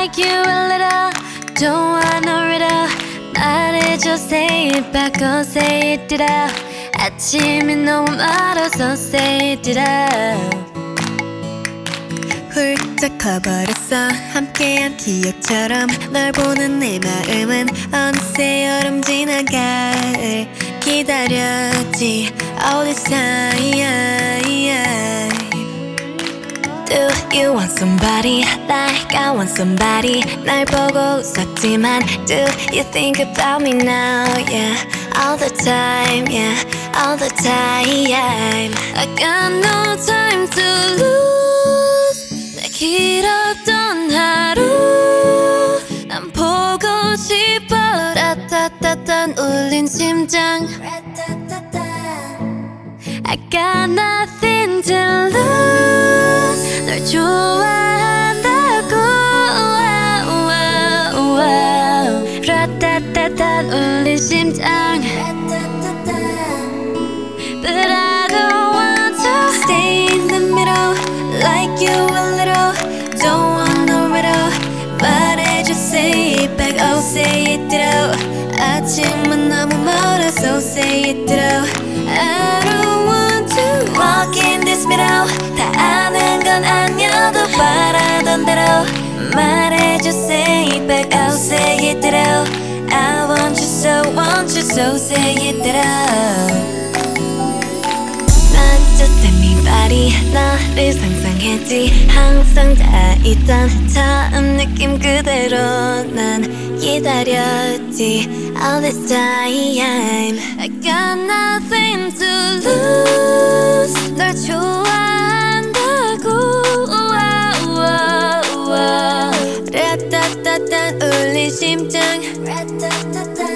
like you a little. Don't want no riddle. 말해줘, say it back, oh say it it out. 아침이 너무 멀어서 say it it out. 훌쩍 커버렸어 함께한 기억처럼 널 보는 내 마음은 어느새 여름 지나 가을 기다렸지 all this time. Do you want somebody like I want somebody? 날 보고 웃었지만 do you think about me now? Yeah, all the time, yeah, all the time. I got no time to lose. 내 길었던 하루 난 보고 싶어. 라타타탄 울린 심장. I got nothing to lose. 널 좋아한다고. 라타타탄 울린 심장. But I don't want to Stay in the middle, like you a little. Don't want no riddle. 말해줘, say it back, oh say it through. 아침은 너무 멀어서 say it through. I don't want to walk in this middle. 다 아는 건 아니어도 바라던 대로 말해줘, say it back, oh say it through. I want you so say it through. Just anybody 너를 상상했지 항상 다 있던 처음 느낌 그대로 난 기다렸지 all this time. I got nothing to lose. 널 좋아한다고. 라따따따 울린 심장.